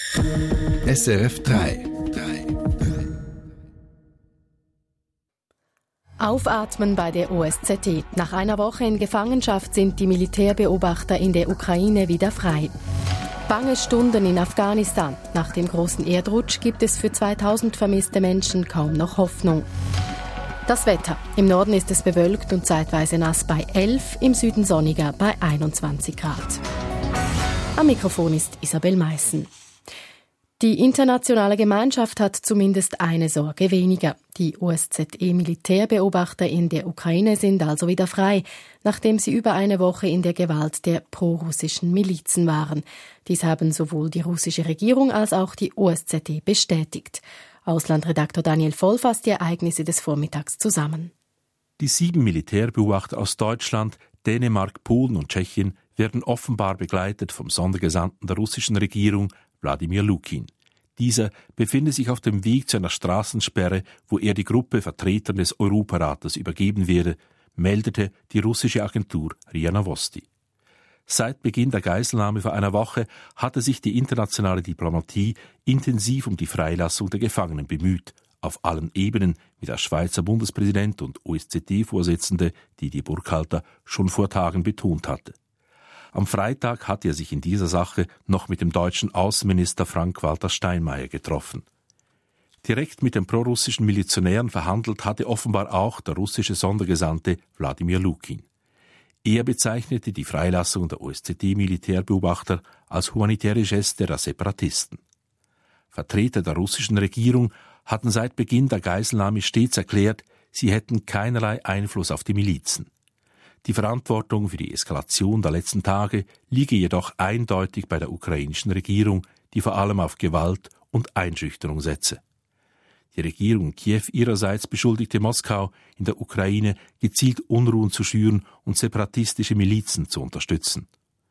SRF 3. Aufatmen bei der OSZE. Nach einer Woche in Gefangenschaft sind die Militärbeobachter in der Ukraine wieder frei. Bange Stunden in Afghanistan. Nach dem großen Erdrutsch gibt es für 2000 vermisste Menschen kaum noch Hoffnung. Das Wetter. Im Norden ist es bewölkt und zeitweise nass bei 11, im Süden sonniger bei 21 Grad. Am Mikrofon ist Isabel Meissen. Die internationale Gemeinschaft hat zumindest eine Sorge weniger. Die OSZE-Militärbeobachter in der Ukraine sind also wieder frei, nachdem sie über eine Woche in der Gewalt der prorussischen Milizen waren. Dies haben sowohl die russische Regierung als auch die OSZE bestätigt. Auslandredaktor Daniel Voll fasst die Ereignisse des Vormittags zusammen. Die 7 Militärbeobachter aus Deutschland, Dänemark, Polen und Tschechien werden offenbar begleitet vom Sondergesandten der russischen Regierung, Wladimir Lukin. Dieser befindet sich auf dem Weg zu einer Straßensperre, wo er die Gruppe Vertretern des Europarates übergeben werde, meldete die russische Agentur RIA Novosti. Seit Beginn der Geiselnahme vor einer Woche hatte sich die internationale Diplomatie intensiv um die Freilassung der Gefangenen bemüht, auf allen Ebenen, wie der Schweizer Bundespräsident und OSZE-Vorsitzende Didier Burkhalter schon vor Tagen betont hatte. Am Freitag hatte er sich in dieser Sache noch mit dem deutschen Außenminister Frank-Walter Steinmeier getroffen. Direkt mit den prorussischen Milizionären verhandelt hatte offenbar auch der russische Sondergesandte Wladimir Lukin. Er bezeichnete die Freilassung der OSZE-Militärbeobachter als humanitäre Geste der Separatisten. Vertreter der russischen Regierung hatten seit Beginn der Geiselnahme stets erklärt, sie hätten keinerlei Einfluss auf die Milizen. Die Verantwortung für die Eskalation der letzten Tage liege jedoch eindeutig bei der ukrainischen Regierung, die vor allem auf Gewalt und Einschüchterung setze. Die Regierung Kiew ihrerseits beschuldigte Moskau, in der Ukraine gezielt Unruhen zu schüren und separatistische Milizen zu unterstützen.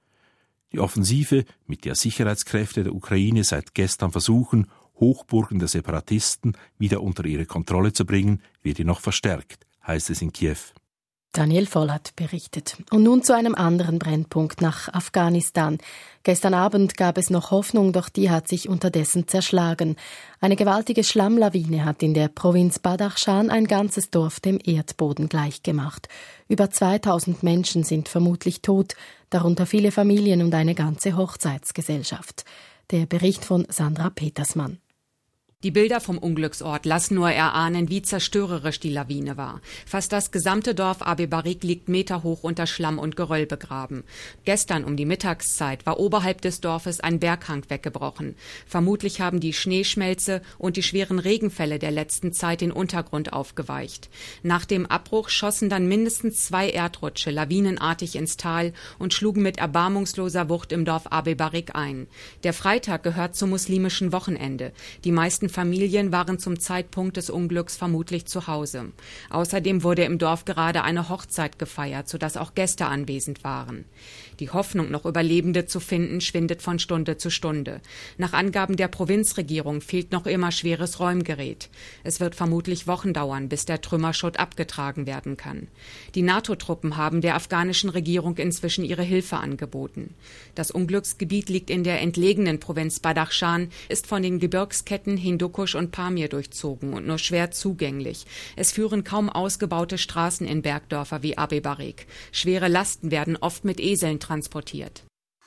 Die Offensive, mit der Sicherheitskräfte der Ukraine seit gestern versuchen, Hochburgen der Separatisten wieder unter ihre Kontrolle zu bringen, werde noch verstärkt, heißt es in Kiew. Daniel Voll hat berichtet. Und nun zu einem anderen Brennpunkt nach Afghanistan. Gestern Abend gab es noch Hoffnung, doch die hat sich unterdessen zerschlagen. Eine gewaltige Schlammlawine hat in der Provinz Badakhshan ein ganzes Dorf dem Erdboden gleichgemacht. Über 2000 Menschen sind vermutlich tot, darunter viele Familien und eine ganze Hochzeitsgesellschaft. Der Bericht von Sandra Petersmann. Die Bilder vom Unglücksort lassen nur erahnen, wie zerstörerisch die Lawine war. Fast das gesamte Dorf Abe Barik liegt meterhoch unter Schlamm und Geröll begraben. Gestern um die Mittagszeit war oberhalb des Dorfes ein Berghang weggebrochen. Vermutlich haben die Schneeschmelze und die schweren Regenfälle der letzten Zeit den Untergrund aufgeweicht. Nach dem Abbruch schossen dann mindestens 2 Erdrutsche lawinenartig ins Tal und schlugen mit erbarmungsloser Wucht im Dorf Abe Barik ein. Der Freitag gehört zum muslimischen Wochenende. Die meisten Familien waren zum Zeitpunkt des Unglücks vermutlich zu Hause. Außerdem wurde im Dorf gerade eine Hochzeit gefeiert, sodass auch Gäste anwesend waren. Die Hoffnung, noch Überlebende zu finden, schwindet von Stunde zu Stunde. Nach Angaben der Provinzregierung fehlt noch immer schweres Räumgerät. Es wird vermutlich Wochen dauern, bis der Trümmerschutt abgetragen werden kann. Die NATO-Truppen haben der afghanischen Regierung inzwischen ihre Hilfe angeboten. Das Unglücksgebiet liegt in der entlegenen Provinz Badakhshan, ist von den Gebirgsketten Hindukusch und Pamir durchzogen und nur schwer zugänglich. Es führen kaum ausgebaute Straßen in Bergdörfer wie Abe Barik. Schwere Lasten werden oft mit Eseln transportiert.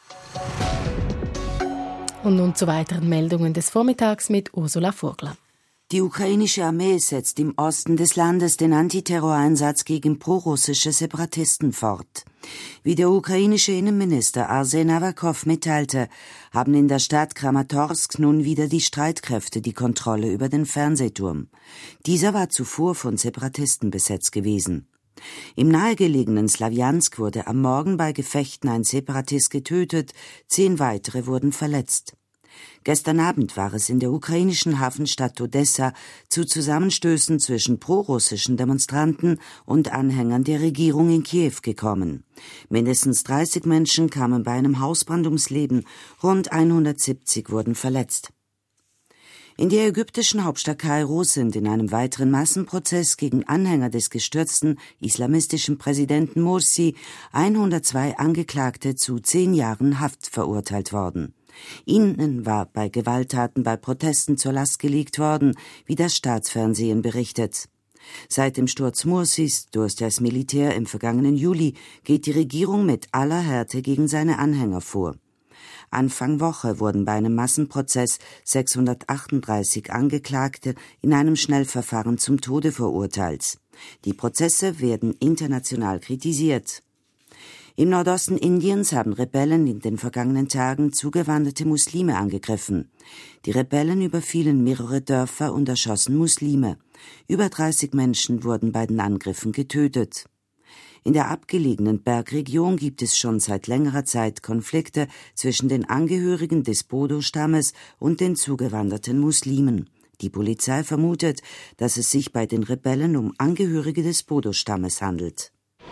Und nun zu weiteren Meldungen des Vormittags mit Ursula Vogler. Die ukrainische Armee setzt im Osten des Landes den Antiterroreinsatz gegen prorussische Separatisten fort. Wie der ukrainische Innenminister Arsen Avakov mitteilte, haben in der Stadt Kramatorsk nun wieder die Streitkräfte die Kontrolle über den Fernsehturm. Dieser war zuvor von Separatisten besetzt gewesen. Im nahegelegenen Slawjansk wurde am Morgen bei Gefechten ein Separatist getötet, 10 weitere wurden verletzt. Gestern Abend war es in der ukrainischen Hafenstadt Odessa zu Zusammenstößen zwischen prorussischen Demonstranten und Anhängern der Regierung in Kiew gekommen. Mindestens 30 Menschen kamen bei einem Hausbrand ums Leben, rund 170 wurden verletzt. In der ägyptischen Hauptstadt Kairo sind in einem weiteren Massenprozess gegen Anhänger des gestürzten islamistischen Präsidenten Morsi 102 Angeklagte zu 10 Jahren Haft verurteilt worden. Ihnen war bei Gewalttaten bei Protesten zur Last gelegt worden, wie das Staatsfernsehen berichtet. Seit dem Sturz Mursis durch das Militär im vergangenen Juli geht die Regierung mit aller Härte gegen seine Anhänger vor. Anfang Woche wurden bei einem Massenprozess 638 Angeklagte in einem Schnellverfahren zum Tode verurteilt. Die Prozesse werden international kritisiert. Im Nordosten Indiens haben Rebellen in den vergangenen Tagen zugewanderte Muslime angegriffen. Die Rebellen überfielen mehrere Dörfer und erschossen Muslime. Über 30 Menschen wurden bei den Angriffen getötet. In der abgelegenen Bergregion gibt es schon seit längerer Zeit Konflikte zwischen den Angehörigen des Bodo-Stammes und den zugewanderten Muslimen. Die Polizei vermutet, dass es sich bei den Rebellen um Angehörige des Bodo-Stammes handelt.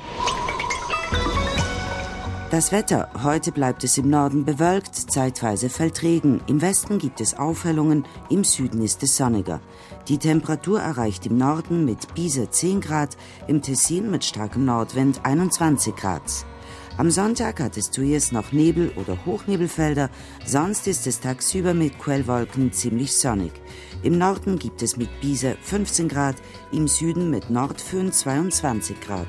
Das Wetter. Heute bleibt es im Norden bewölkt, zeitweise fällt Regen. Im Westen gibt es Aufhellungen, im Süden ist es sonniger. Die Temperatur erreicht im Norden mit Pisa 10 Grad, im Tessin mit starkem Nordwind 21 Grad. Am Sonntag hat es zuerst noch Nebel- oder Hochnebelfelder, sonst ist es tagsüber mit Quellwolken ziemlich sonnig. Im Norden gibt es mit Pisa 15 Grad, im Süden mit Nordföhn 22 Grad.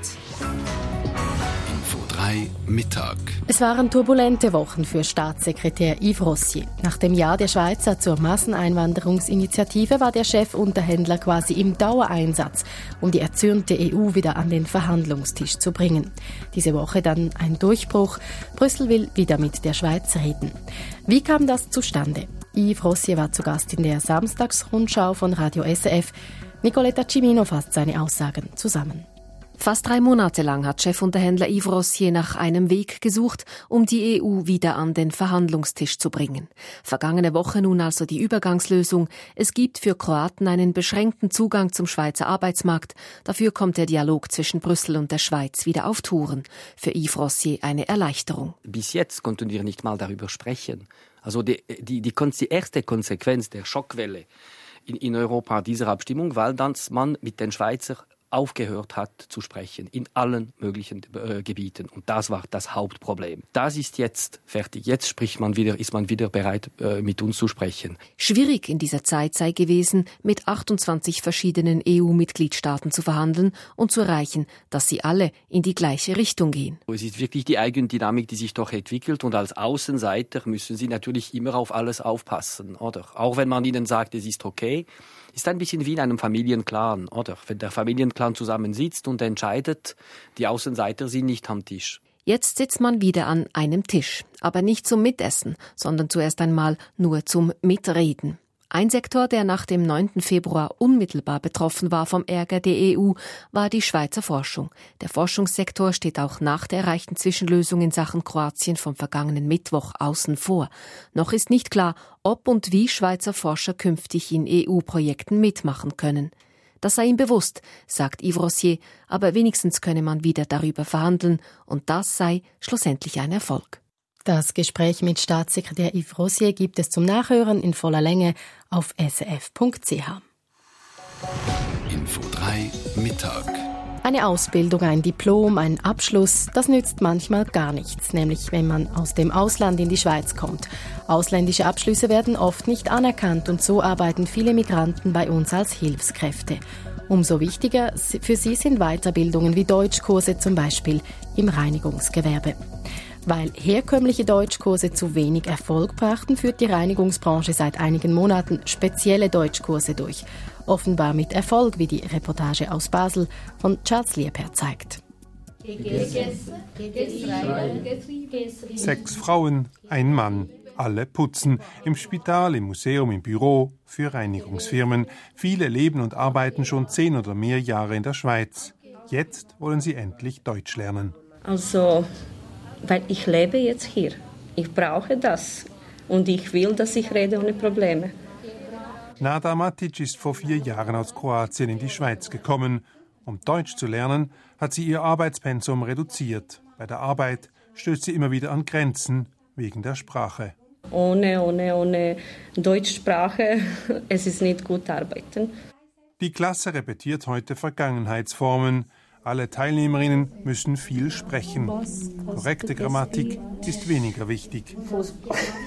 Mittag. Es waren turbulente Wochen für Staatssekretär Yves Rossier. Nach dem Ja der Schweizer zur Masseneinwanderungsinitiative war der Chefunterhändler quasi im Dauereinsatz, um die erzürnte EU wieder an den Verhandlungstisch zu bringen. Diese Woche dann ein Durchbruch. Brüssel will wieder mit der Schweiz reden. Wie kam das zustande? Yves Rossier war zu Gast in der Samstagsrundschau von Radio SRF. Nicoletta Cimino fasst seine Aussagen zusammen. Fast 3 Monate lang hat Chefunterhändler Yves Rossier nach einem Weg gesucht, um die EU wieder an den Verhandlungstisch zu bringen. Vergangene Woche nun also die Übergangslösung. Es gibt für Kroaten einen beschränkten Zugang zum Schweizer Arbeitsmarkt. Dafür kommt der Dialog zwischen Brüssel und der Schweiz wieder auf Touren. Für Yves Rossier eine Erleichterung. Bis jetzt konnten wir nicht mal darüber sprechen. Also die erste Konsequenz der Schockwelle in Europa dieser Abstimmung war, dass man mit den Schweizern aufgehört hat zu sprechen in allen möglichen Gebieten. Und das war das Hauptproblem. Das ist jetzt fertig. Jetzt ist man wieder bereit, mit uns zu sprechen. Schwierig in dieser Zeit sei gewesen, mit 28 verschiedenen EU-Mitgliedstaaten zu verhandeln und zu erreichen, dass sie alle in die gleiche Richtung gehen. Es ist wirklich die Eigendynamik, die sich doch entwickelt. Und als Außenseiter müssen Sie natürlich immer auf alles aufpassen, oder? Auch wenn man ihnen sagt, es ist okay. Ist ein bisschen wie in einem Familienclan, oder? Wenn der Familienclan zusammensitzt und entscheidet, die Außenseiter sind nicht am Tisch. Jetzt sitzt man wieder an einem Tisch, aber nicht zum Mitessen, sondern zuerst einmal nur zum Mitreden. Ein Sektor, der nach dem 9. Februar unmittelbar betroffen war vom Ärger der EU, war die Schweizer Forschung. Der Forschungssektor steht auch nach der erreichten Zwischenlösung in Sachen Kroatien vom vergangenen Mittwoch außen vor. Noch ist nicht klar, ob und wie Schweizer Forscher künftig in EU-Projekten mitmachen können. Das sei ihm bewusst, sagt Yves Rossier, aber wenigstens könne man wieder darüber verhandeln und das sei schlussendlich ein Erfolg. Das Gespräch mit Staatssekretär Yves Rossier gibt es zum Nachhören in voller Länge auf srf.ch. Info 3 Mittag. Eine Ausbildung, ein Diplom, ein Abschluss, das nützt manchmal gar nichts, nämlich wenn man aus dem Ausland in die Schweiz kommt. Ausländische Abschlüsse werden oft nicht anerkannt und so arbeiten viele Migranten bei uns als Hilfskräfte. Umso wichtiger für sie sind Weiterbildungen wie Deutschkurse zum Beispiel im Reinigungsgewerbe. Weil herkömmliche Deutschkurse zu wenig Erfolg brachten, führt die Reinigungsbranche seit einigen Monaten spezielle Deutschkurse durch. Offenbar mit Erfolg, wie die Reportage aus Basel von Charles Lieper zeigt. 6 Frauen, ein Mann. Alle putzen. Im Spital, im Museum, im Büro, für Reinigungsfirmen. Viele leben und arbeiten schon 10 oder mehr Jahre in der Schweiz. Jetzt wollen sie endlich Deutsch lernen. Weil ich lebe jetzt hier. Ich brauche das. Und ich will, dass ich rede ohne Probleme. Nada Matic ist vor 4 Jahren aus Kroatien in die Schweiz gekommen. Um Deutsch zu lernen, hat sie ihr Arbeitspensum reduziert. Bei der Arbeit stößt sie immer wieder an Grenzen wegen der Sprache. Ohne Deutschsprache, es ist nicht gut arbeiten. Die Klasse repetiert heute Vergangenheitsformen. Alle Teilnehmerinnen müssen viel sprechen. Korrekte Grammatik ist weniger wichtig.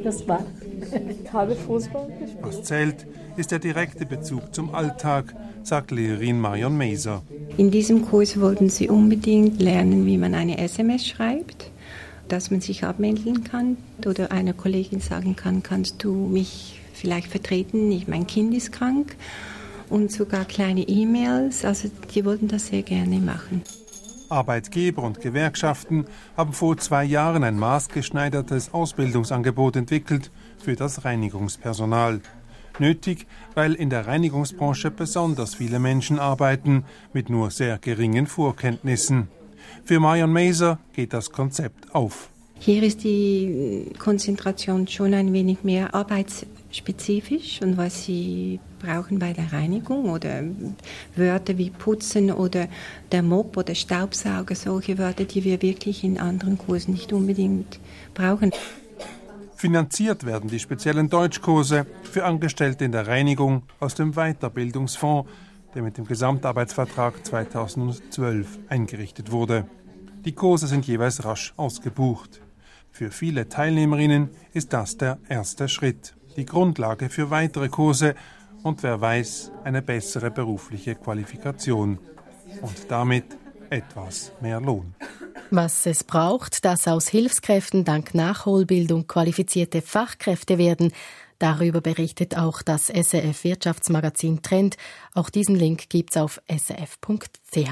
Das war. Ich habe Fußball gespielt. Was zählt, ist der direkte Bezug zum Alltag, sagt Lehrerin Marion Meiser. In diesem Kurs wollten sie unbedingt lernen, wie man eine SMS schreibt, dass man sich abmelden kann oder einer Kollegin sagen kann, kannst du mich vielleicht vertreten, mein Kind ist krank, und sogar kleine E-Mails, also die wollten das sehr gerne machen. Arbeitgeber und Gewerkschaften haben vor 2 Jahren ein maßgeschneidertes Ausbildungsangebot entwickelt für das Reinigungspersonal. Nötig, weil in der Reinigungsbranche besonders viele Menschen arbeiten mit nur sehr geringen Vorkenntnissen. Für Marion Meiser geht das Konzept auf. Hier ist die Konzentration schon ein wenig mehr arbeitsspezifisch und was sie brauchen bei der Reinigung oder Wörter wie putzen oder der Mop oder Staubsauger, solche Wörter, die wir wirklich in anderen Kursen nicht unbedingt brauchen. Finanziert werden die speziellen Deutschkurse für Angestellte in der Reinigung aus dem Weiterbildungsfonds, der mit dem Gesamtarbeitsvertrag 2012 eingerichtet wurde. Die Kurse sind jeweils rasch ausgebucht. Für viele Teilnehmerinnen ist das der erste Schritt, die Grundlage für weitere Kurse und wer weiß, eine bessere berufliche Qualifikation. Und damit etwas mehr Lohn. Was es braucht, dass aus Hilfskräften dank Nachholbildung qualifizierte Fachkräfte werden, darüber berichtet auch das SRF-Wirtschaftsmagazin Trend. Auch diesen Link gibt's auf srf.ch.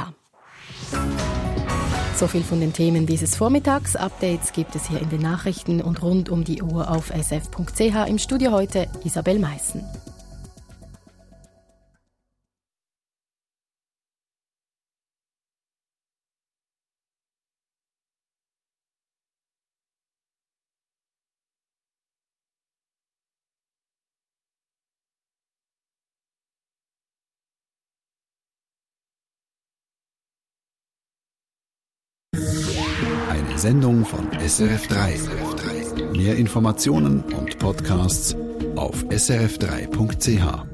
So viel von den Themen dieses Vormittags. Updates gibt es hier in den Nachrichten und rund um die Uhr auf srf.ch. Im Studio heute Isabel Meissen. Eine Sendung von SRF3. Mehr Informationen und Podcasts auf srf3.ch.